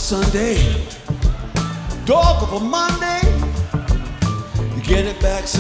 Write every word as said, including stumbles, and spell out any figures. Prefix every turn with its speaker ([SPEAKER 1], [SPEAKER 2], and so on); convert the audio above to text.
[SPEAKER 1] Sunday, dog of a Monday. You get it back